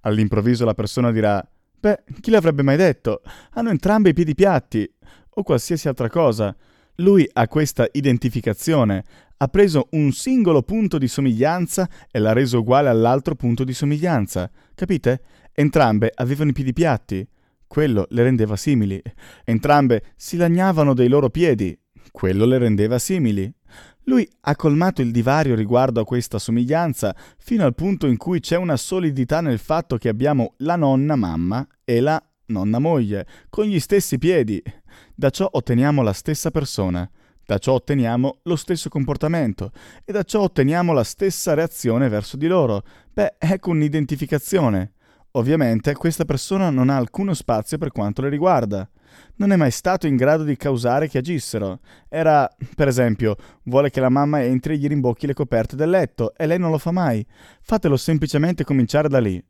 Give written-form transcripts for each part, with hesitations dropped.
All'improvviso la persona dirà: «Beh, chi l'avrebbe mai detto? Hanno entrambi i piedi piatti», o qualsiasi altra cosa. Lui ha questa identificazione, ha preso un singolo punto di somiglianza e l'ha reso uguale all'altro punto di somiglianza. Capite? Entrambe avevano i piedi piatti. Quello le rendeva simili. Entrambe si lagnavano dei loro piedi. Quello le rendeva simili. Lui ha colmato il divario riguardo a questa somiglianza fino al punto in cui c'è una solidità nel fatto che abbiamo la nonna mamma e la nonna moglie, con gli stessi piedi. Da ciò otteniamo la stessa persona, da ciò otteniamo lo stesso comportamento e da ciò otteniamo la stessa reazione verso di loro. Beh, ecco un'identificazione. Ovviamente questa persona non ha alcuno spazio per quanto le riguarda. Non è mai stato in grado di causare che agissero. Era, per esempio, vuole che la mamma entri e gli rimbocchi le coperte del letto e lei non lo fa mai. Fatelo semplicemente cominciare da lì.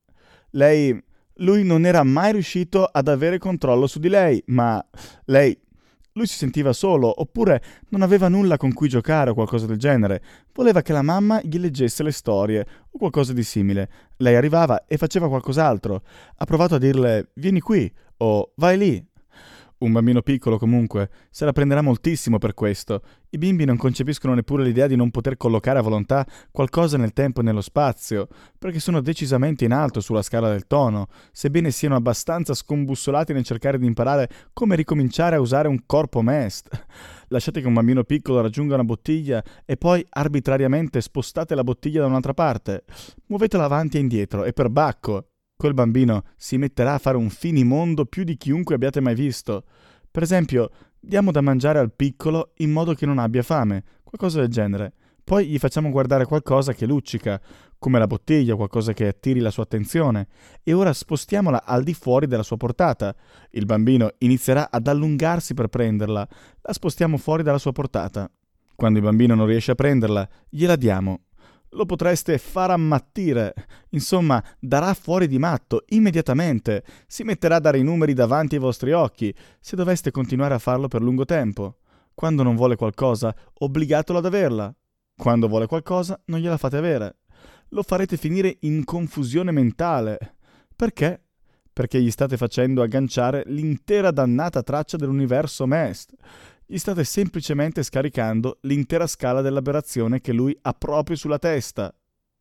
Lui non era mai riuscito ad avere controllo su di lei, ma lui si sentiva solo, oppure non aveva nulla con cui giocare o qualcosa del genere. Voleva che la mamma gli leggesse le storie o qualcosa di simile. Lei arrivava e faceva qualcos'altro. Ha provato a dirle «Vieni qui» o «Vai lì». Un bambino piccolo, comunque, se la prenderà moltissimo per questo. I bimbi non concepiscono neppure l'idea di non poter collocare a volontà qualcosa nel tempo e nello spazio, perché sono decisamente in alto sulla scala del tono, sebbene siano abbastanza scombussolati nel cercare di imparare come ricominciare a usare un corpo mest. Lasciate che un bambino piccolo raggiunga una bottiglia e poi arbitrariamente spostate la bottiglia da un'altra parte. Muovetela avanti e indietro e per bacco. Quel bambino si metterà a fare un finimondo più di chiunque abbiate mai visto. Per esempio, diamo da mangiare al piccolo in modo che non abbia fame, qualcosa del genere. Poi gli facciamo guardare qualcosa che luccica, come la bottiglia, qualcosa che attiri la sua attenzione, e ora spostiamola al di fuori della sua portata. Il bambino inizierà ad allungarsi per prenderla, la spostiamo fuori dalla sua portata. Quando il bambino non riesce a prenderla, gliela diamo. Lo potreste far ammattire. Insomma, darà fuori di matto, immediatamente. Si metterà a dare i numeri davanti ai vostri occhi, se doveste continuare a farlo per lungo tempo. Quando non vuole qualcosa, obbligatelo ad averla. Quando vuole qualcosa, non gliela fate avere. Lo farete finire in confusione mentale. Perché? Perché gli state facendo agganciare l'intera dannata traccia dell'universo Mest. Gli state semplicemente scaricando l'intera scala dell'aberrazione che lui ha proprio sulla testa.